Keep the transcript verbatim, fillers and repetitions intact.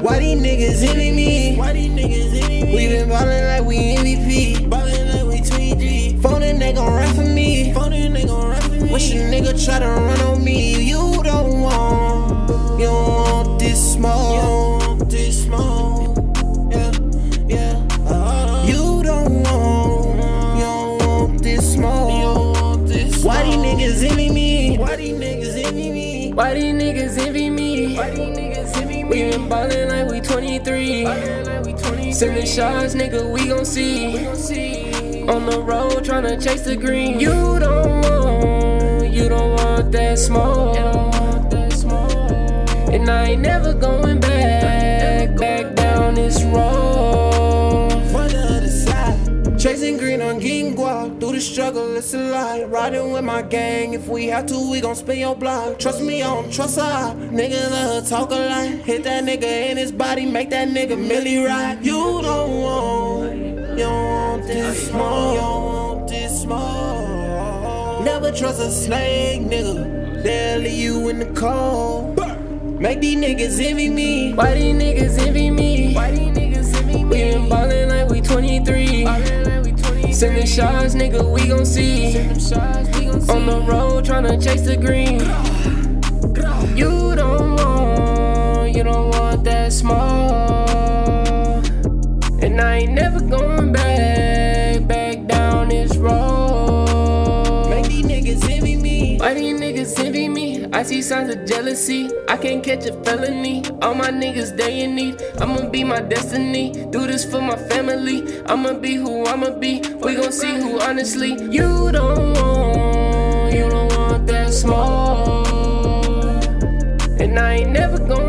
Why these niggas envy me? Why these niggas envy me? We been ballin' like we M V P. Ballin' like we twenty-three. Phone and they gon' rap for me. Phone and they gon' rap for me. Wish a nigga try to run on me. You don't want, you don't want this smoke. You don't want this smoke. Yeah, yeah. Uh, You don't want, you don't want this you smoke. don't want this Why these smoke. niggas envy me? Why these niggas envy me? Why these niggas envy me? Why these niggas envy me? We been ballin' like we twenty-three. Ballin' like we twenty-three. Sending shots, nigga, we gon' We see. gon' see. On the road, tryna chase the green. You don't want, you don't want that smoke. That smoke. And I ain't never going back, back down this road. For the other side. Chasing green on getting guap. Through the struggle, it's a lie. Riding with my gang. If we have to, we gon' spin your block. Trust me, I don't trust her. Nigga love talk a lot. Hit that nigga in his body, make that nigga milli ride. You don't want, you don't want this You smoke. don't want this smoke. Never trust a snake, nigga. They'll leave you in the cold. Make these niggas envy me. Why these niggas envy me? Why these niggas envy me? We been ballin' like we twenty-three. Ballin' like we twenty-three. Sending shots, nigga, we gon' see. Send them shots, we gon' see. On the road, tryna chase the green. You don't want, you don't want that smoke. And I ain't never going back, back down this road. Make these niggas envy me. Why these niggas envy me? I see signs of jealousy. I can't catch a felony. All my niggas, they in need. I'ma be my destiny. Do this for my family. I'ma be who I'ma be. We gon' see who honestly. You don't want, you don't want that smoke. And I ain't never gon'